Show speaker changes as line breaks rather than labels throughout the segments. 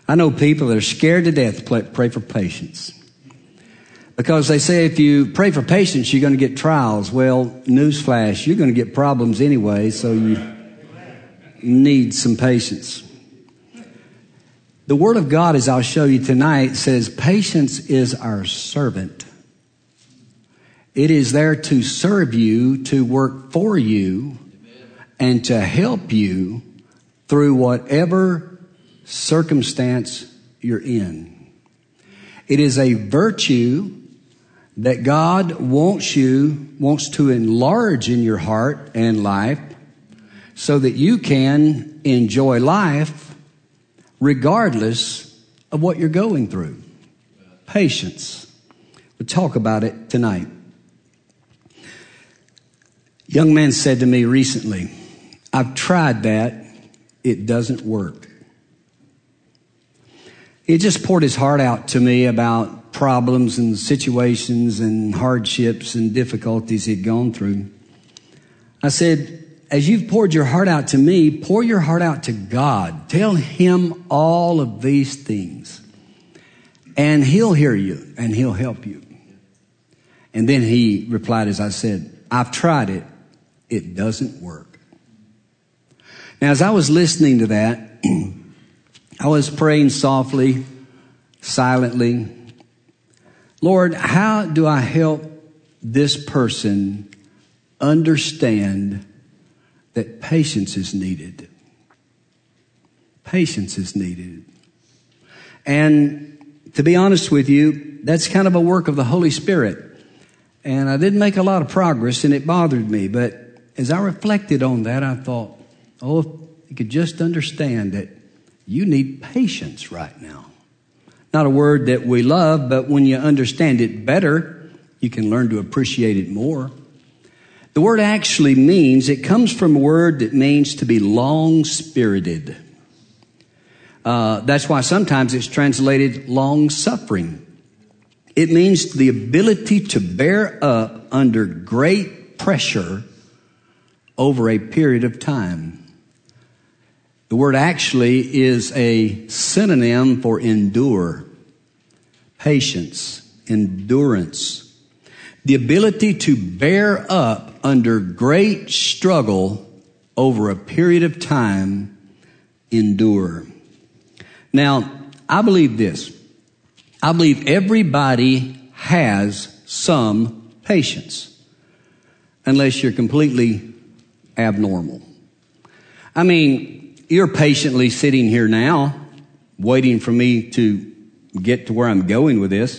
I know people that are scared to death to pray for patience. Because they say if you pray for patience, you're going to get trials. Well, newsflash, you're going to get problems anyway, so you need some patience. The Word of God, as I'll show you tonight, says patience is our servant. It is there to serve you, to work for you, and to help you through whatever circumstance you're in. It is a virtue that God wants to enlarge in your heart and life so that you can enjoy life regardless of what you're going through. Patience. We'll talk about it tonight. A young man said to me recently, I've tried that. It doesn't work. He just poured his heart out to me about problems and situations and hardships and difficulties he'd gone through. I said, as you've poured your heart out to me, pour your heart out to God. Tell Him all of these things. And He'll hear you and He'll help you. And then he replied, as I said, I've tried it. It doesn't work. Now, as I was listening to that, I was praying softly, silently. Lord, how do I help this person understand that patience is needed? Patience is needed. And to be honest with you, that's kind of a work of the Holy Spirit. And I didn't make a lot of progress, and it bothered me. But as I reflected on that, I thought, oh, if you could just understand that you need patience right now. Not a word that we love, but when you understand it better, you can learn to appreciate it more. The word actually means, it comes from a word that means to be long-spirited. That's why sometimes it's translated long-suffering. It means the ability to bear up under great pressure over a period of time. The word actually is a synonym for endure, patience, endurance. The ability to bear up under great struggle over a period of time, endure. Now, I believe this. I believe everybody has some patience, unless you're completely abnormal. I mean, you're patiently sitting here now, waiting for me to get to where I'm going with this.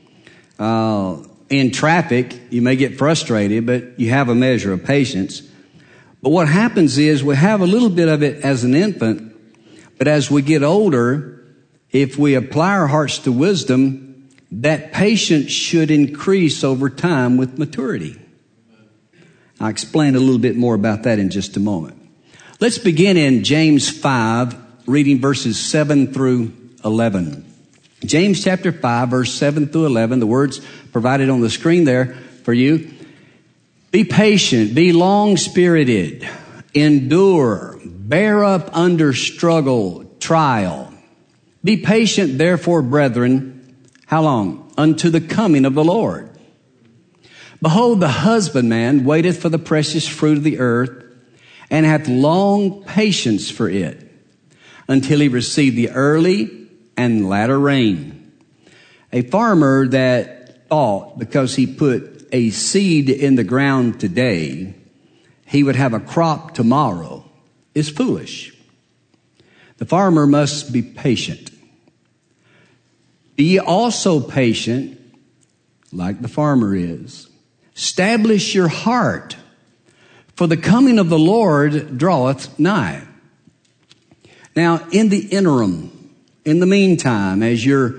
In traffic, you may get frustrated, but you have a measure of patience. But what happens is we have a little bit of it as an infant, but as we get older, if we apply our hearts to wisdom, that patience should increase over time with maturity. I'll explain a little bit more about that in just a moment. Let's begin in James 5, reading verses 7 through 11. James chapter 5, verse 7 through 11, the words provided on the screen there for you. Be patient, be long-spirited, endure, bear up under struggle, trial. Be patient, therefore, brethren, how long? Unto the coming of the Lord. Behold, the husbandman waiteth for the precious fruit of the earth, and hath long patience for it, until he receive the early and latter rain. A farmer that thought because he put a seed in the ground today, he would have a crop tomorrow, is foolish. The farmer must be patient. Be ye also patient, like the farmer is. Establish your heart, for the coming of the Lord draweth nigh. Now, in the interim, in the meantime, as you're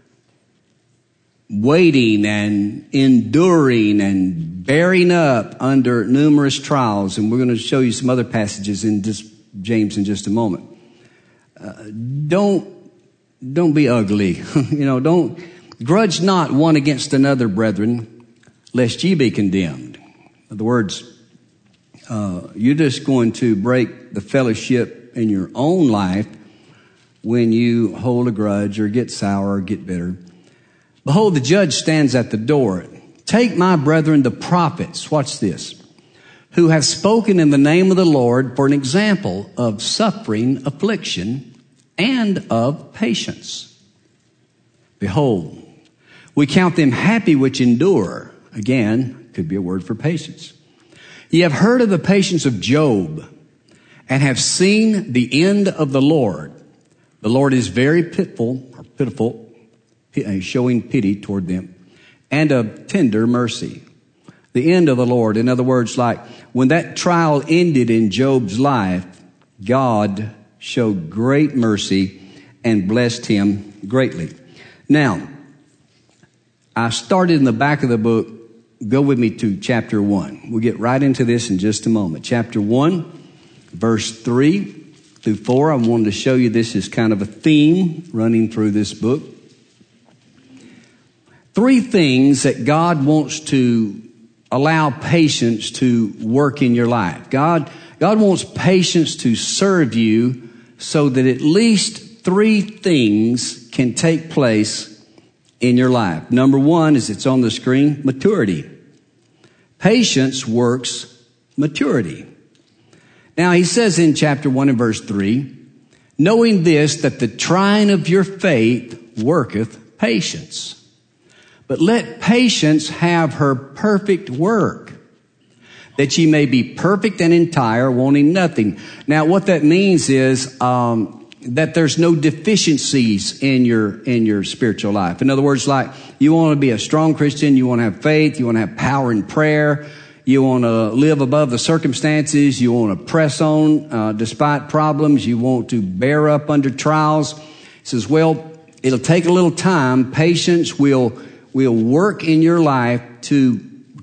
waiting and enduring and bearing up under numerous trials, and we're going to show you some other passages in James in just a moment. Don't be ugly. Don't grudge not one against another, brethren, lest ye be condemned. In other words, you're just going to break the fellowship in your own life when you hold a grudge or get sour or get bitter. Behold, the judge stands at the door. Take my brethren, the prophets, watch this, who have spoken in the name of the Lord for an example of suffering, affliction, and of patience. Behold, we count them happy which endure. Again, could be a word for patience. Ye have heard of the patience of Job and have seen the end of the Lord. The Lord is very pitiful, showing pity toward them, and of tender mercy. The end of the Lord. In other words, like when that trial ended in Job's life, God showed great mercy and blessed him greatly. Now, I started in the back of the book. Go with me to chapter 1. We'll get right into this in just a moment. Chapter 1, verse 3 through 4. I wanted to show you this is kind of a theme running through this book. 3 things that God wants to allow patience to work in your life. God wants patience to serve you so that at least 3 things can take place in your life. Number 1, as it's on the screen, maturity. Patience works maturity. Now he says in chapter 1 and verse 3, knowing this, that the trying of your faith worketh patience. But let patience have her perfect work, that ye may be perfect and entire, wanting nothing. Now what that means is that there's no deficiencies in your spiritual life. In other words, like you want to be a strong Christian, you want to have faith, you want to have power in prayer, you want to live above the circumstances, you want to press on despite problems, you want to bear up under trials. He says, well, it'll take a little time. Patience will work in your life to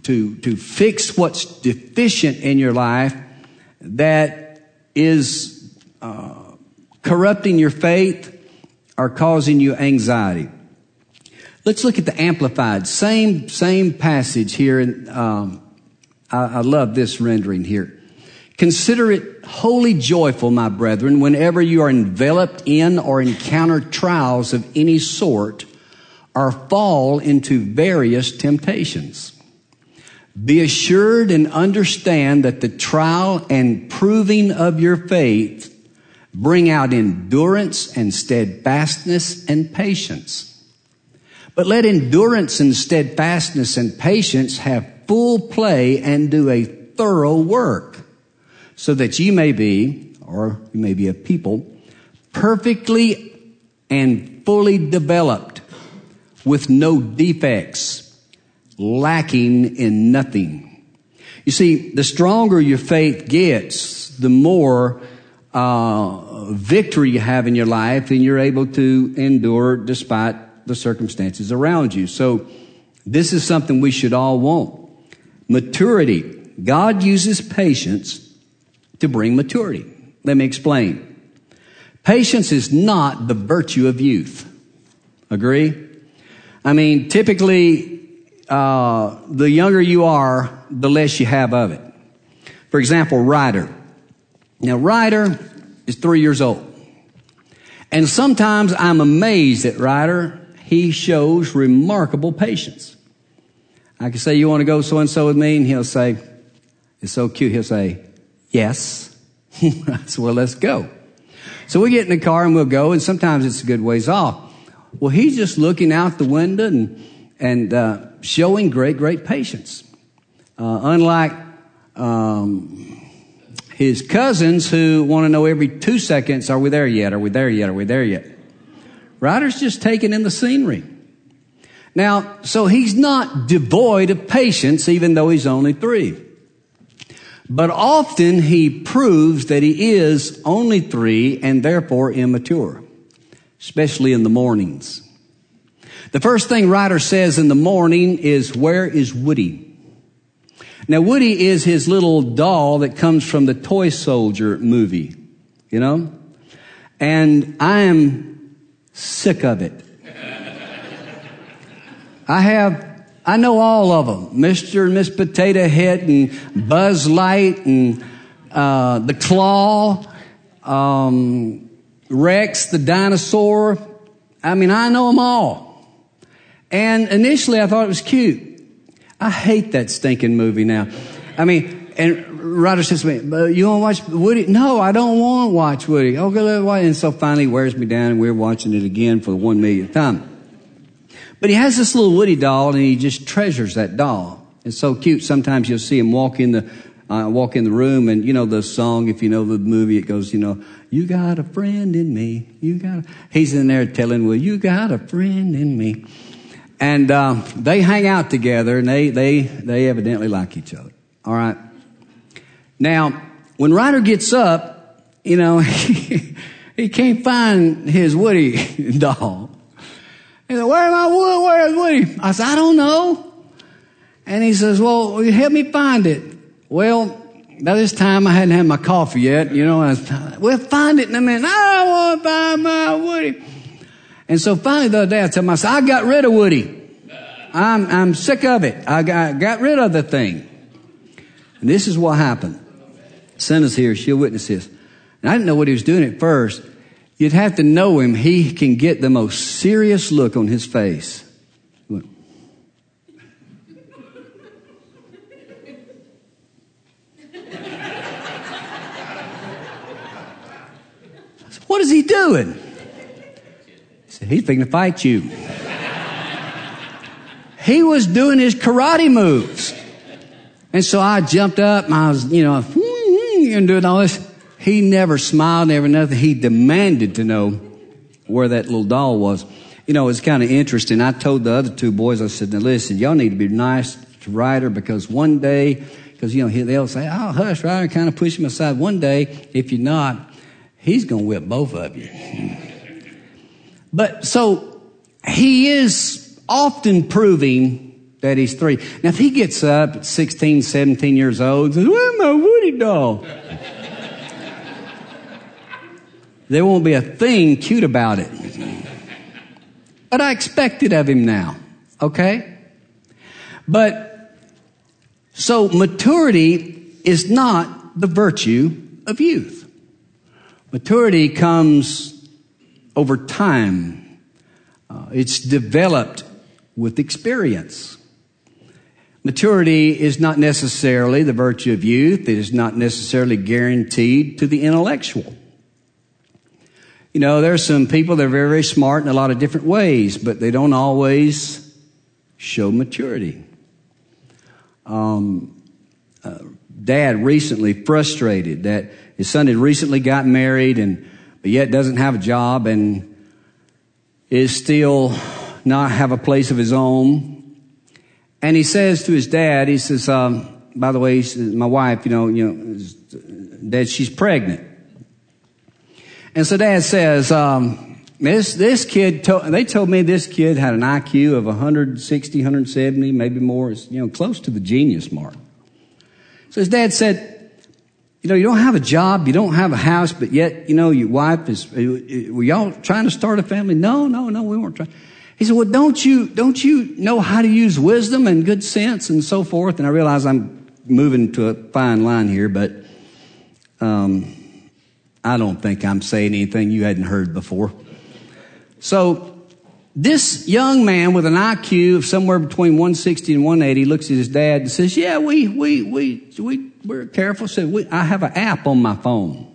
fix what's deficient in your life that is corrupting your faith or causing you anxiety. Let's look at the Amplified. Same passage here. I love this rendering here. Consider it wholly joyful, my brethren, whenever you are enveloped in or encounter trials of any sort or fall into various temptations. Be assured and understand that the trial and proving of your faith bring out endurance and steadfastness and patience. But let endurance and steadfastness and patience have full play and do a thorough work, so that ye may be, or you may be a people, perfectly and fully developed, with no defects, lacking in nothing. You see, the stronger your faith gets, the more victory you have in your life, and you're able to endure despite the circumstances around you. So this is something we should all want. Maturity. God uses patience to bring maturity. Let me explain. Patience is not the virtue of youth. Agree? I mean, typically, the younger you are, the less you have of it. For example, Ryder. Now, Ryder is 3 years old. And sometimes I'm amazed at Ryder. He shows remarkable patience. I can say, you want to go so-and-so with me? And he'll say, it's so cute. He'll say, yes. I said, well, let's go. So we get in the car and we'll go. And sometimes it's a good ways off. Well, he's just looking out the window and showing great patience. Unlike his cousins who want to know every 2 seconds, are we there yet? Are we there yet? Are we there yet? Ryder's just taking in the scenery. Now, so he's not devoid of patience, even though he's only 3. But often he proves that he is only 3 and therefore immature, especially in the mornings. The first thing Ryder says in the morning is, where is Woody? Now, Woody is his little doll that comes from the Toy Soldier movie, you know? And I am sick of it. I know all of them. Mr. and Miss Potato Head and Buzz Light and the Claw. Rex the dinosaur. I mean, I know them all. And initially I thought it was cute. I hate that stinking movie now. I mean, and Ryder says to me, you want to watch Woody? No, I don't want to watch Woody. Okay, let's watch. And so finally he wears me down and we're watching it again for the 1 millionth time. But he has this little Woody doll and he just treasures that doll. It's so cute. Sometimes you'll see him walk in the room, and you know the song, if you know the movie, it goes, you know, you got a friend in me. He's in there telling, well, you got a friend in me. And they hang out together, and they evidently like each other. All right. Now, when Ryder gets up, you know, he can't find his Woody doll. He said, where's Woody? I said, I don't know. And he says, well, help me find it. Well, by this time I hadn't had my coffee yet, you know. We'll find it in a minute. I want to find my Woody. And so finally the other day I told myself, I got rid of Woody. I'm sick of it. I got rid of the thing. And this is what happened. Santa's here. She'll witness this. And I didn't know what he was doing at first. You'd have to know him. He can get the most serious look on his face. What is he doing? He said, he's fixing to fight you. He was doing his karate moves. And so I jumped up and I was, you know, and doing all this. He never smiled, never nothing. He demanded to know where that little doll was. You know, it's kind of interesting. I told the other two boys, I said, now listen, y'all need to be nice to Ryder, because one day, because, you know, they'll say, oh, hush, Ryder, kind of push him aside. One day, if you're not, he's going to whip both of you. But so he is often proving that he's 3. Now, if he gets up at 16, 17 years old and says, where's my Woody doll? There won't be a thing cute about it. But I expect it of him now. Okay? But so maturity is not the virtue of youth. Maturity comes over time. It's developed with experience. Maturity is not necessarily the virtue of youth. It is not necessarily guaranteed to the intellectual. You know, there are some people that are very, very smart in a lot of different ways, but they don't always show maturity. Dad recently frustrated that his son had recently gotten married but yet doesn't have a job and is still not have a place of his own. And he says to his dad, he says, by the way, he says, my wife, Dad, she's pregnant. And so Dad says, this kid, they told me this kid had an IQ of 160, 170, maybe more, close to the genius mark. So his dad said, you don't have a job, you don't have a house, but yet, your wife were y'all trying to start a family? No, we weren't trying. He said, well, don't you know how to use wisdom and good sense and so forth? And I realize I'm moving to a fine line here, but, I don't think I'm saying anything you hadn't heard before. So this young man with an IQ of somewhere between 160 and 180 looks at his dad and says, yeah, we're careful. So I have an app on my phone.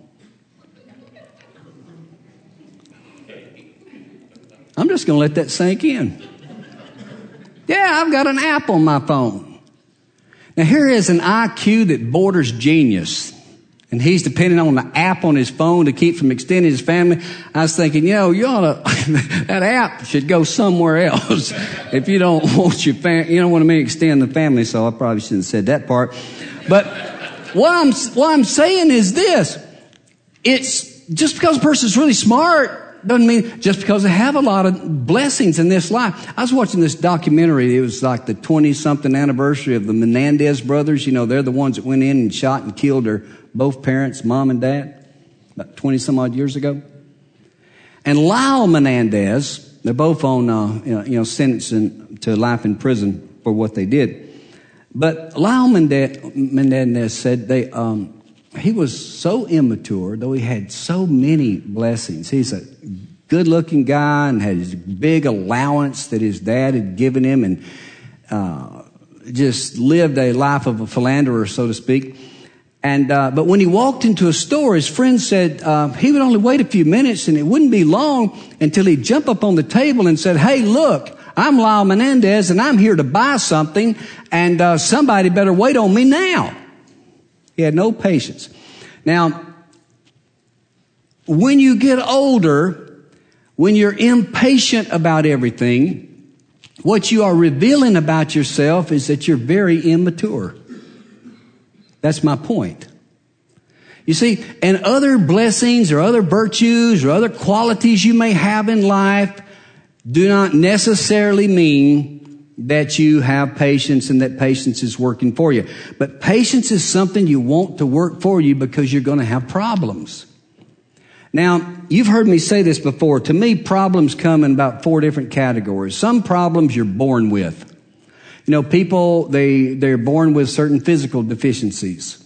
I'm just going to let that sink in. Yeah, I've got an app on my phone. Now here is an IQ that borders genius. And he's depending on the app on his phone to keep from extending his family. I was thinking, you ought to, that app should go somewhere else. If you don't want your family, you don't want to extend the family. So I probably shouldn't have said that part. But what I'm saying is this. It's just because a person's really smart doesn't mean just because they have a lot of blessings in this life. I was watching this documentary. It was like the 20-something anniversary of the Menendez brothers. They're the ones that went in and shot and killed their both parents, mom and dad, about 20 some odd years ago. And Lyle Menendez, they're both on, sentenced to life in prison for what they did. But Lyle Menendez said he was so immature, though he had so many blessings. He's a good-looking guy and had his big allowance that his dad had given him, and just lived a life of a philanderer, so to speak. And but when he walked into a store, his friend said he would only wait a few minutes, and it wouldn't be long until he'd jump up on the table and said, "Hey, look, I'm Lyle Menendez, and I'm here to buy something, and somebody better wait on me now." He had no patience. Now, when you get older, when you're impatient about everything, what you are revealing about yourself is that you're very immature. That's my point. You see, and other blessings or other virtues or other qualities you may have in life do not necessarily mean that you have patience and that patience is working for you. But patience is something you want to work for you because you're going to have problems. Now, you've heard me say this before. To me, problems come in about 4 different categories. Some problems you're born with. You know, people, they're born with certain physical deficiencies,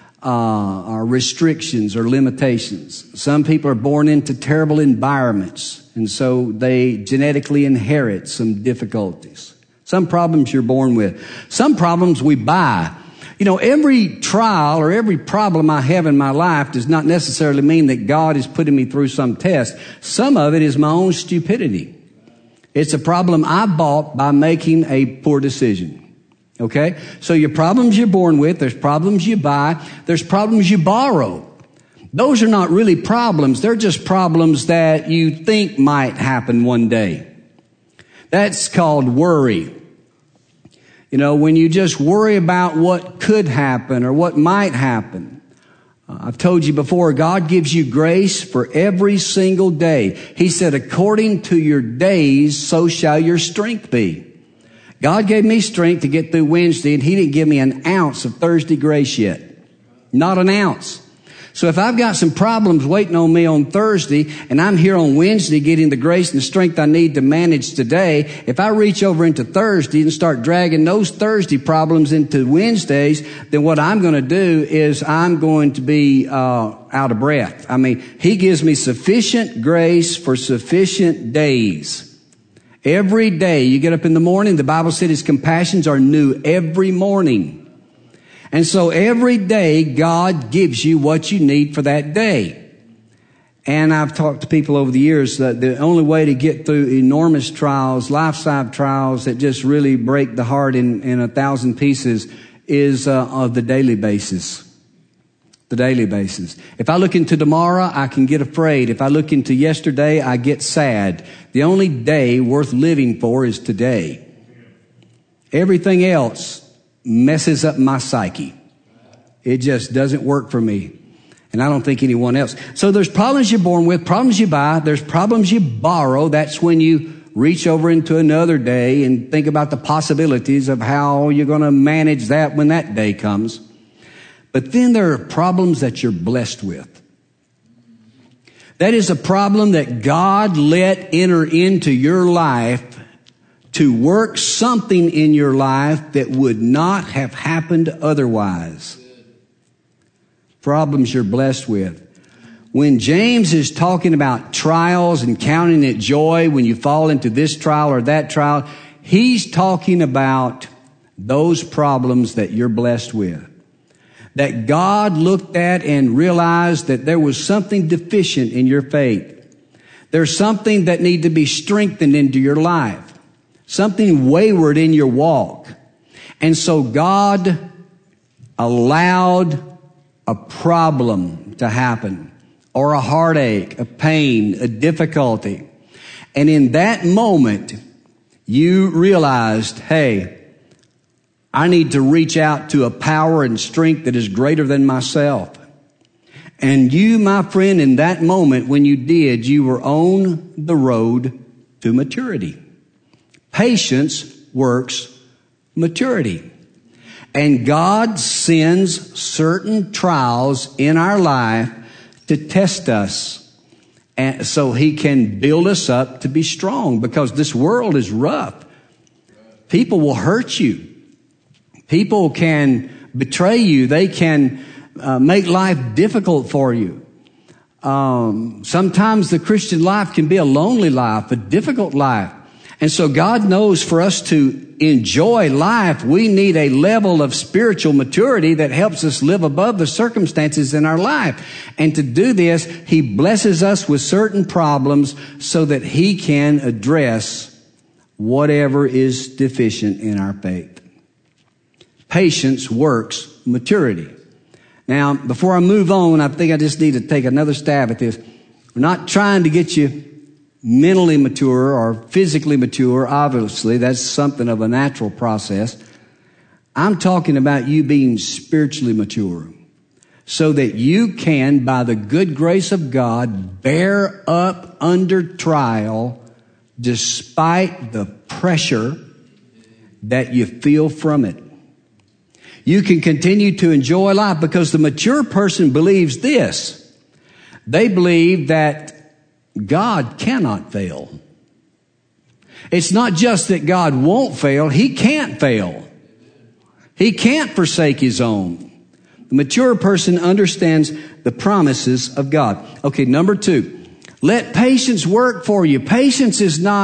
or restrictions or limitations. Some people are born into terrible environments, and so they genetically inherit some difficulties. Some problems you're born with. Some problems we buy. You know, every trial or every problem I have in my life does not necessarily mean that God is putting me through some test. Some of it is my own stupidity. It's a problem I bought by making a poor decision. Okay? So your problems you're born with, there's problems you buy, there's problems you borrow. Those are not really problems. They're just problems that you think might happen one day. That's called worry. You know, when you just worry about what could happen or what might happen. I've told you before, God gives you grace for every single day. He said, according to your days, so shall your strength be. God gave me strength to get through Wednesday, and He didn't give me an ounce of Thursday grace yet. Not an ounce. So if I've got some problems waiting on me on Thursday, and I'm here on Wednesday getting the grace and the strength I need to manage today, if I reach over into Thursday and start dragging those Thursday problems into Wednesdays, then what I'm going to do is I'm going to be out of breath. I mean, He gives me sufficient grace for sufficient days. Every day you get up in the morning, the Bible said His compassions are new every morning. And so every day God gives you what you need for that day. And I've talked to people over the years that the only way to get through enormous trials, life-size trials that just really break the heart in 1,000 pieces is of the daily basis. The daily basis. If I look into tomorrow, I can get afraid. If I look into yesterday, I get sad. The only day worth living for is today. Everything else messes up my psyche. It just doesn't work for me. And I don't think anyone else. So there's problems you're born with, problems you buy, there's problems you borrow. That's when you reach over into another day and think about the possibilities of how you're going to manage that when that day comes. But then there are problems that you're blessed with. That is a problem that God let enter into your life to work something in your life that would not have happened otherwise. Problems you're blessed with. When James is talking about trials and counting it joy when you fall into this trial or that trial, he's talking about those problems that you're blessed with. That God looked at and realized that there was something deficient in your faith. There's something that needs to be strengthened into your life. Something wayward in your walk. And so God allowed a problem to happen, or a heartache, a pain, a difficulty. And in that moment, you realized, hey, I need to reach out to a power and strength that is greater than myself. And you, my friend, in that moment when you did, you were on the road to maturity. Patience works maturity. And God sends certain trials in our life to test us, and so He can build us up to be strong, because this world is rough. People will hurt you. People can betray you. They can make life difficult for you. Sometimes the Christian life can be a lonely life, a difficult life. And so God knows for us to enjoy life, we need a level of spiritual maturity that helps us live above the circumstances in our life. And to do this, He blesses us with certain problems so that He can address whatever is deficient in our faith. Patience works maturity. Now, before I move on, I think I just need to take another stab at this. We're not trying to get you mentally mature or physically mature. Obviously, that's something of a natural process. I'm talking about you being spiritually mature so that you can, by the good grace of God, bear up under trial despite the pressure that you feel from it. You can continue to enjoy life because the mature person believes this. They believe that God cannot fail. It's not just that God won't fail. He can't fail. He can't forsake His own. The mature person understands the promises of God. Okay, number 2. Let patience work for you. Patience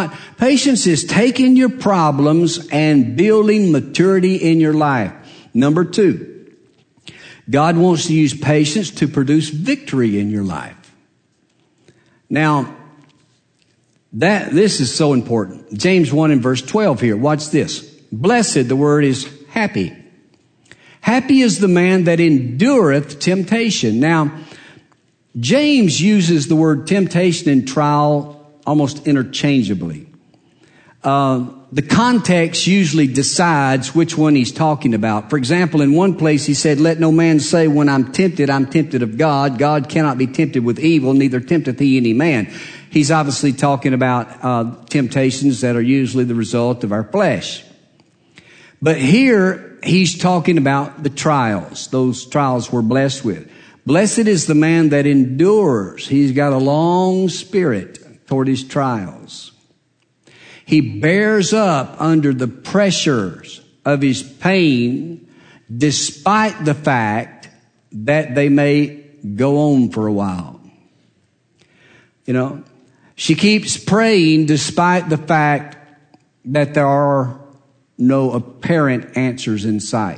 is taking your problems and building maturity in your life. Number 2. God wants to use patience to produce victory in your life. Now, this is so important. James 1 and verse 12 here. Watch this. Blessed, the word is happy. Happy is the man that endureth temptation. Now, James uses the word temptation and trial almost interchangeably. The context usually decides which one he's talking about. For example, in one place he said, let no man say when I'm tempted of God. God cannot be tempted with evil, neither tempteth he any man. He's obviously talking about temptations that are usually the result of our flesh. But here he's talking about the trials. Those trials we're blessed with. Blessed is the man that endures. He's got a long spirit toward his trials. He bears up under the pressures of his pain, despite the fact that they may go on for a while. You know, she keeps praying despite the fact that there are no apparent answers in sight.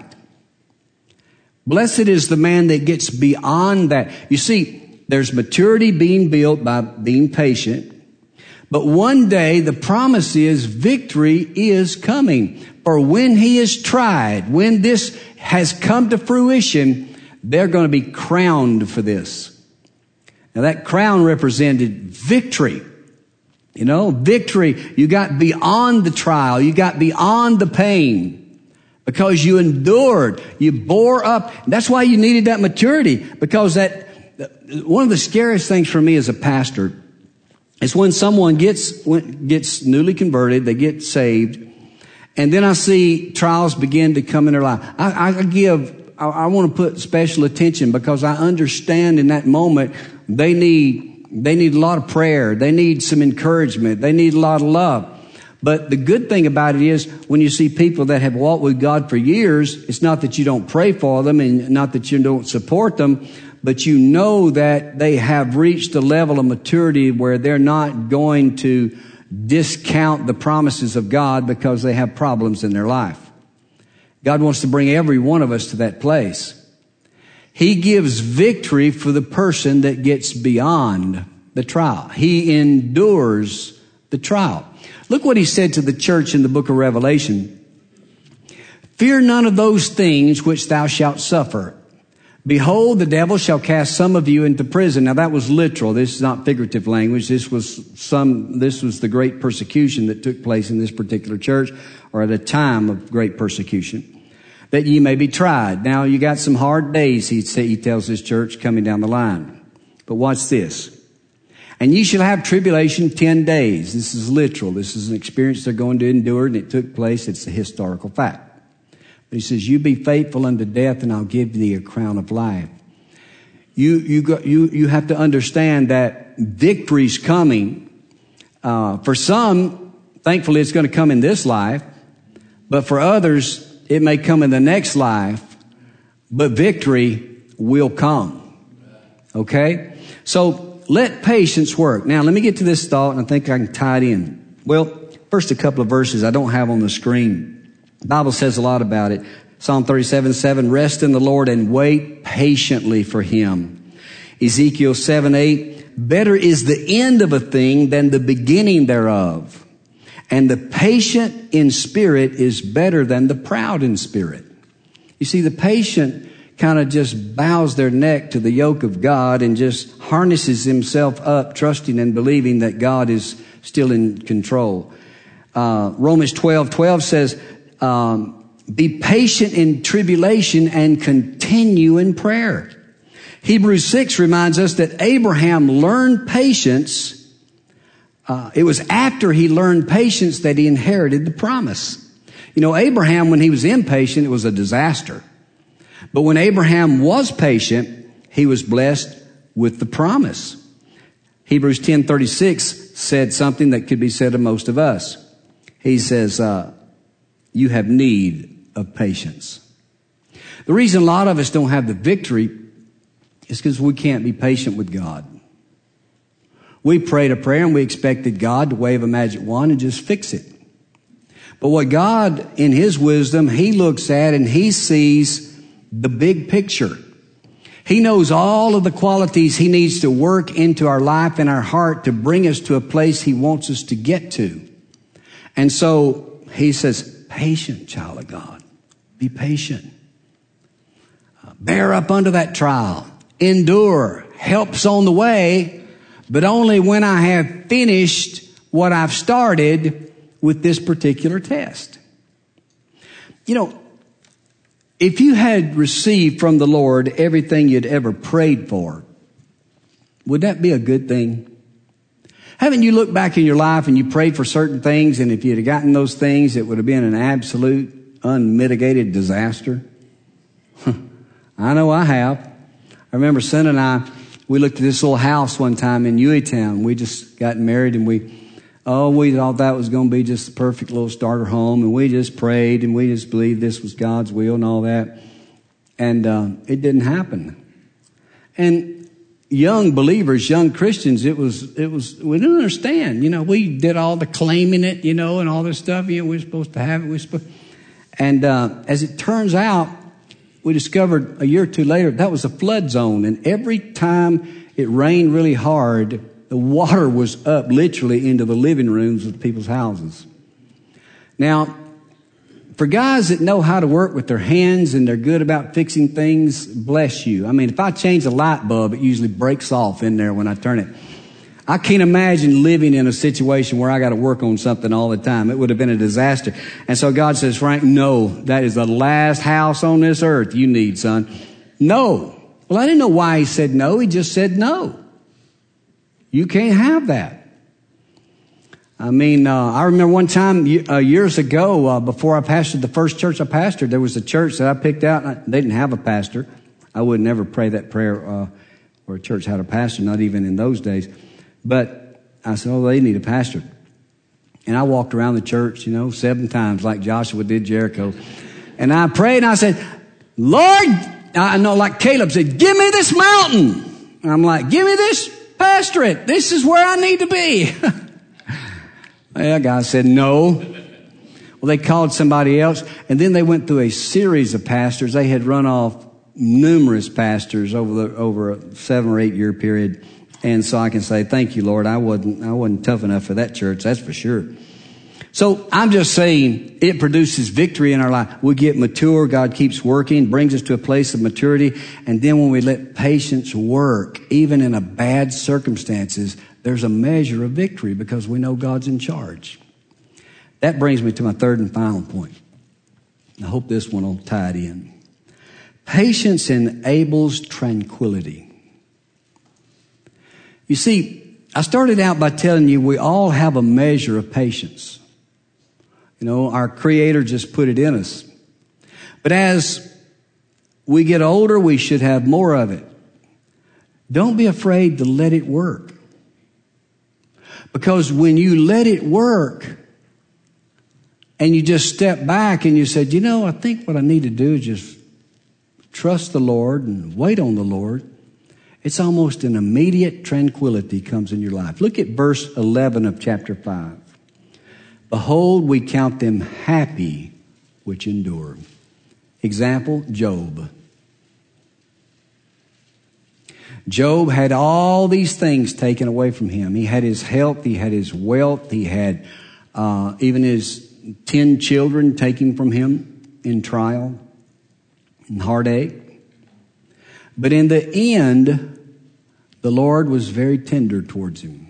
Blessed is the man that gets beyond that. You see, there's maturity being built by being patient. But one day the promise is victory is coming. For when he is tried, when this has come to fruition, they're going to be crowned for this. Now that crown represented victory. You know, victory. You got beyond the trial. You got beyond the pain because you endured. You bore up. That's why you needed that maturity, because one of the scariest things for me as a pastor is when someone gets newly converted, they get saved, and then I see trials begin to come in their life. I want to put special attention because I understand in that moment they need a lot of prayer. They need some encouragement. They need a lot of love. But the good thing about it is when you see people that have walked with God for years, it's not that you don't pray for them and not that you don't support them, but you know that they have reached a level of maturity where they're not going to discount the promises of God because they have problems in their life. God wants to bring every one of us to that place. He gives victory for the person that gets beyond the trial. He endures the trial. Look what he said to the church in the book of Revelation. Fear none of those things which thou shalt suffer. Behold, the devil shall cast some of you into prison. Now that was literal. This is not figurative language. This was the great persecution that took place in this particular church, or at a time of great persecution, that ye may be tried. Now you got some hard days, he tells this church, coming down the line. But watch this. And ye shall have tribulation 10 days. This is literal. This is an experience they're going to endure, and it took place. It's a historical fact. But he says, you be faithful unto death, and I'll give thee a crown of life. You have to understand that victory's coming. For some, thankfully, it's going to come in this life. But for others, it may come in the next life. But victory will come. Okay? So let patience work. Now, let me get to this thought, and I think I can tie it in. Well, first a couple of verses I don't have on the screen. The Bible says a lot about it. Psalm 37:7, rest in the Lord and wait patiently for Him. Ezekiel 7:8, better is the end of a thing than the beginning thereof. And the patient in spirit is better than the proud in spirit. You see, the patient kind of just bows their neck to the yoke of God and just harnesses himself up, trusting and believing that God is still in control. Romans 12:12 says, be patient in tribulation and continue in prayer. Hebrews 6 reminds us that Abraham learned patience. It was after he learned patience that he inherited the promise. You know, Abraham, when he was impatient, it was a disaster. But when Abraham was patient, he was blessed with the promise. Hebrews 10:36 said something that could be said of most of us. He says, you have need of patience. The reason a lot of us don't have the victory is because we can't be patient with God. We prayed a prayer and we expected God to wave a magic wand and just fix it. But what God, in His wisdom, He looks at and He sees the big picture. He knows all of the qualities He needs to work into our life and our heart to bring us to a place He wants us to get to. And so He says, patient, child of God. Be patient. Bear up under that trial. Endure. Help's on the way, but only when I have finished what I've started with this particular test. You know, if you had received from the Lord everything you'd ever prayed for, would that be a good thing? Haven't you looked back in your life and you prayed for certain things, and if you'd have gotten those things, it would have been an absolute unmitigated disaster? I know I have. I remember Son and I, we looked at this little house one time in Hueytown. We just got married and we thought that was going to be just the perfect little starter home, and we just prayed and we just believed this was God's will and all that. And it didn't happen. And young believers, young Christians, it was we didn't understand. You know, we did all the claiming it, you know, and all this stuff. You know, we're supposed to have it. And as it turns out, we discovered a year or two later that was a flood zone, and every time it rained really hard, the water was up literally into the living rooms of people's houses. Now, for guys that know how to work with their hands and they're good about fixing things, bless you. I mean, if I change a light bulb, it usually breaks off in there when I turn it. I can't imagine living in a situation where I got to work on something all the time. It would have been a disaster. And so God says, Frank, no, that is the last house on this earth you need, son. No. Well, I didn't know why He said no. He just said no. You can't have that. I mean, I remember one time years ago, before I pastored the first church I pastored, there was a church that I picked out. And they didn't have a pastor. I would never pray that prayer where a church had a pastor, not even in those days. But I said, oh, they need a pastor. And I walked around the church, 7 times like Joshua did Jericho. And I prayed and I said, Lord, I know like Caleb said, give me this mountain. And I'm like, give me this pastorate. This is where I need to be. Well, God said no. Well, they called somebody else. And then they went through a series of pastors. They had run off numerous pastors over a 7 or 8 year period. And so I can say, thank you, Lord. I wasn't tough enough for that church. That's for sure. So I'm just saying it produces victory in our life. We get mature. God keeps working, brings us to a place of maturity. And then when we let patience work, even in a bad circumstances, there's a measure of victory because we know God's in charge. That brings me to my third and final point. I hope this one will tie it in. Patience enables tranquility. You see, I started out by telling you we all have a measure of patience. Our Creator just put it in us. But as we get older, we should have more of it. Don't be afraid to let it work. Because when you let it work and you just step back and you said, I think what I need to do is just trust the Lord and wait on the Lord, it's almost an immediate tranquility comes in your life. Look at verse 11 of chapter 5. Behold, we count them happy which endure. Example, Job. Job had all these things taken away from him. He had his health, he had his wealth, he had even his 10 children taken from him in trial and heartache. But in the end, the Lord was very tender towards him.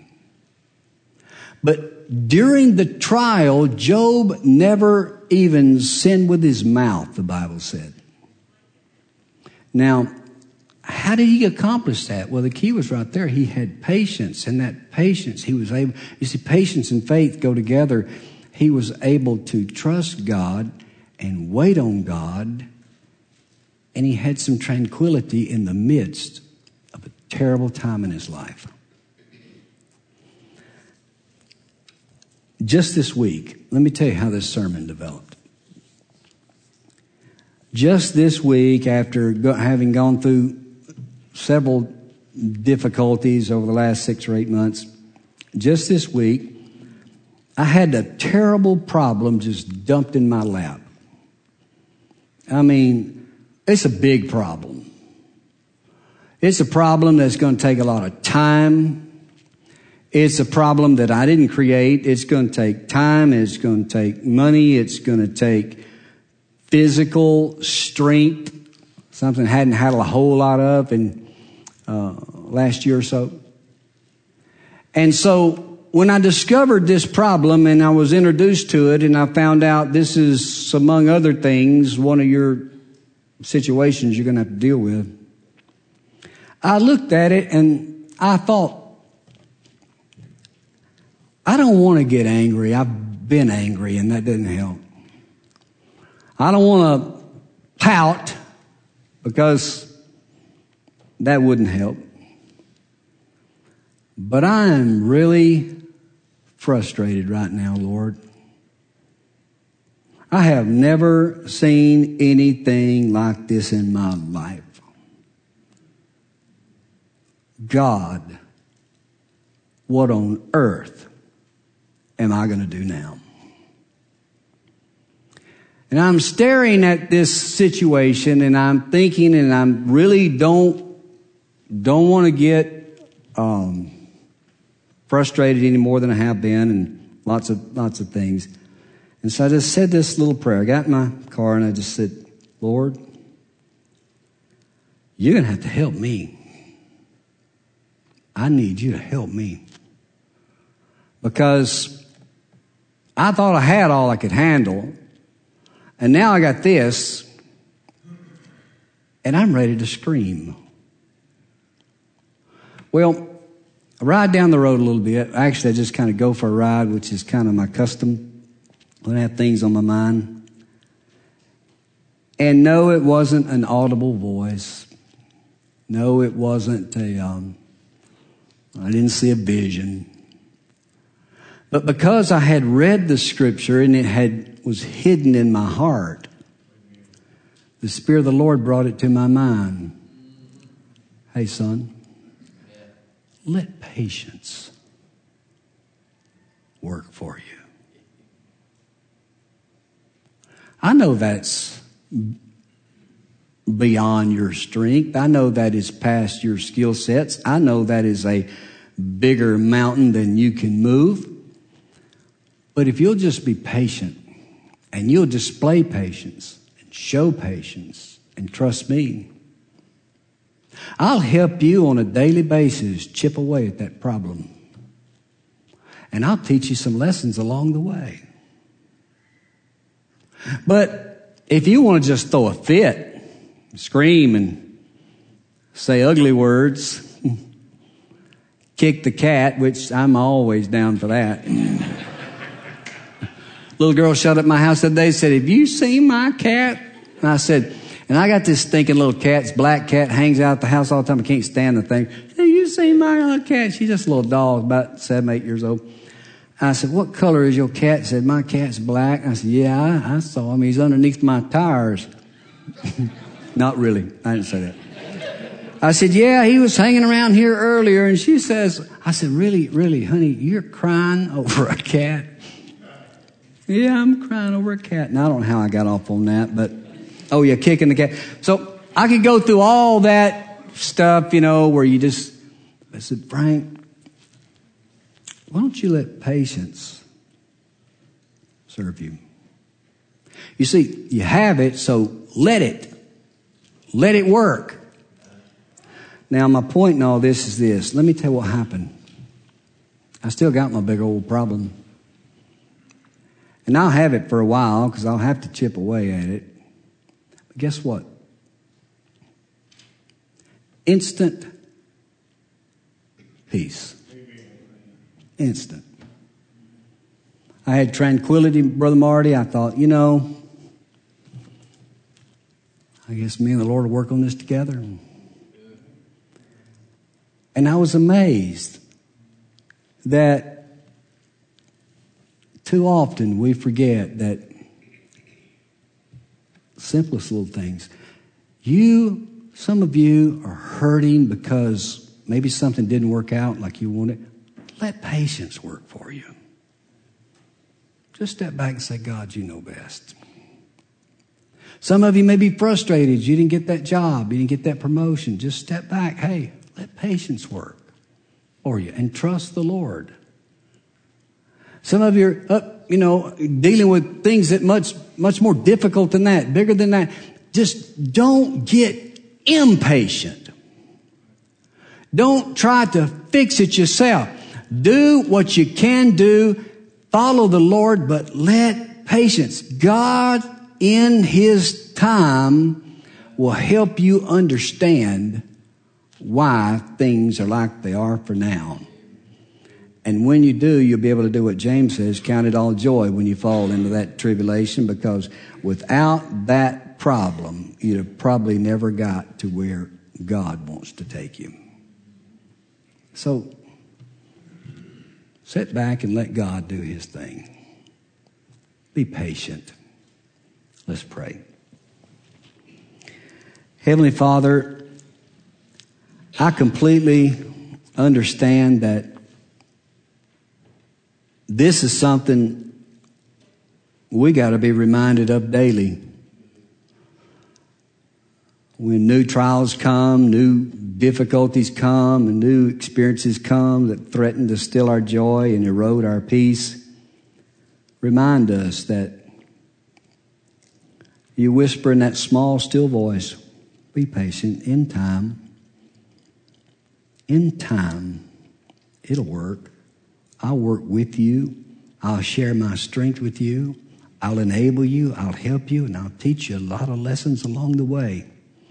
But during the trial, Job never even sinned with his mouth, the Bible said. Now, how did he accomplish that? Well, the key was right there. He had patience, and that patience, he was able, you see, patience and faith go together. He was able to trust God and wait on God, and he had some tranquility in the midst of a terrible time in his life. Just this week, let me tell you how this sermon developed. Just this week, after having gone through several difficulties over the last 6 or 8 months, just this week, I had a terrible problem just dumped in my lap. I mean, it's a big problem. It's a problem that's going to take a lot of time. It's a problem that I didn't create. It's going to take time. It's going to take money. It's going to take physical strength, something I hadn't had a whole lot of in last year or so. And so when I discovered this problem and I was introduced to it and I found out this is, among other things, one of your situations you're going to have to deal with, I looked at it and I thought, I don't want to get angry. I've been angry and that didn't help. I don't want to pout because that wouldn't help. But I am really frustrated right now, Lord. I have never seen anything like this in my life. God, what on earth am I going to do now? And I'm staring at this situation and I'm thinking, and I really don't want to get frustrated any more than I have been, and lots of things. And so I just said this little prayer. I got in my car and I just said, Lord, you're going to have to help me. I need you to help me. Because I thought I had all I could handle. And now I got this. And I'm ready to scream. Well, I ride down the road a little bit. Actually, I just kind of go for a ride, which is kind of my custom when I have things on my mind. And no, it wasn't an audible voice. No, it wasn't I didn't see a vision. But because I had read the scripture and it was hidden in my heart, the Spirit of the Lord brought it to my mind. Hey, son, let patience work for you. I know that's beyond your strength. I know that is past your skill sets. I know that is a bigger mountain than you can move. But if you'll just be patient and you'll display patience and show patience and trust me, I'll help you on a daily basis chip away at that problem. And I'll teach you some lessons along the way. But if you want to just throw a fit, scream and say ugly words, kick the cat, which I'm always down for that. Little girl showed up at my house that day, said, have you seen my cat? And I said, and I got this stinking little cat, this black cat, hangs out at the house all the time. I can't stand the thing. Have you seen my little cat? She's just a little dog, about 7, 8 years old. I said, what color is your cat? She said, my cat's black. I said, yeah, I saw him. He's underneath my tires. Not really. I didn't say that. I said, yeah, he was hanging around here earlier. And she says, I said, really, honey, you're crying over a cat? Yeah, I'm crying over a cat. And I don't know how I got off on that, but, oh yeah, kicking the cat. So I could go through all that stuff, where I said, Frank, why don't you let patience serve you? You see, you have it, so let it work. Now, my point in all this is this. Let me tell you what happened. I still got my big old problem. And I'll have it for a while because I'll have to chip away at it. But guess what? Instant peace. Instant. I had tranquility, Brother Marty. I thought, I guess me and the Lord will work on this together. And I was amazed that too often we forget that simplest little things. Some of you are hurting because maybe something didn't work out like you wanted. Let patience work for you. Just step back and say, God, you know best. Some of you may be frustrated. You didn't get that job. You didn't get that promotion. Just step back. Hey, let patience work for you and trust the Lord. Some of you are dealing with things that much more difficult than that, bigger than that. Just don't get impatient. Don't try to fix it yourself. Do what you can do. Follow the Lord, but let patience. God, in His time, will help you understand why things are like they are for now. And when you do, you'll be able to do what James says, count it all joy when you fall into that tribulation, because without that problem, you'd have probably never got to where God wants to take you. So, sit back and let God do His thing. Be patient. Let's pray. Heavenly Father, I completely understand that this is something we got to be reminded of daily. When new trials come, new difficulties come, and new experiences come that threaten to steal our joy and erode our peace, remind us that you whisper in that small, still voice, be patient. In time, it'll work. I'll work with you. I'll share my strength with you. I'll enable you. I'll help you. And I'll teach you a lot of lessons along the way.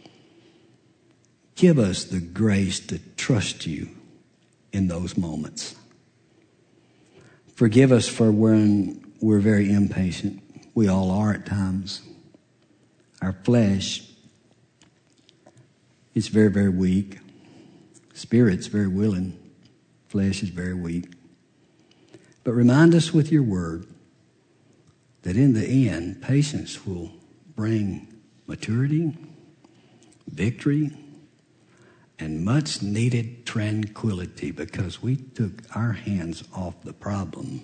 Give us the grace to trust you in those moments. Forgive us for when we're very impatient. We all are at times. Our flesh is very, very weak. Spirit's very willing. Flesh is very weak. But remind us with your word that in the end, patience will bring maturity, victory, and much needed tranquility, because we took our hands off the problem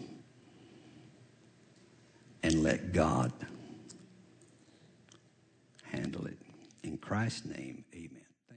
and let God handle it. In Christ's name, amen.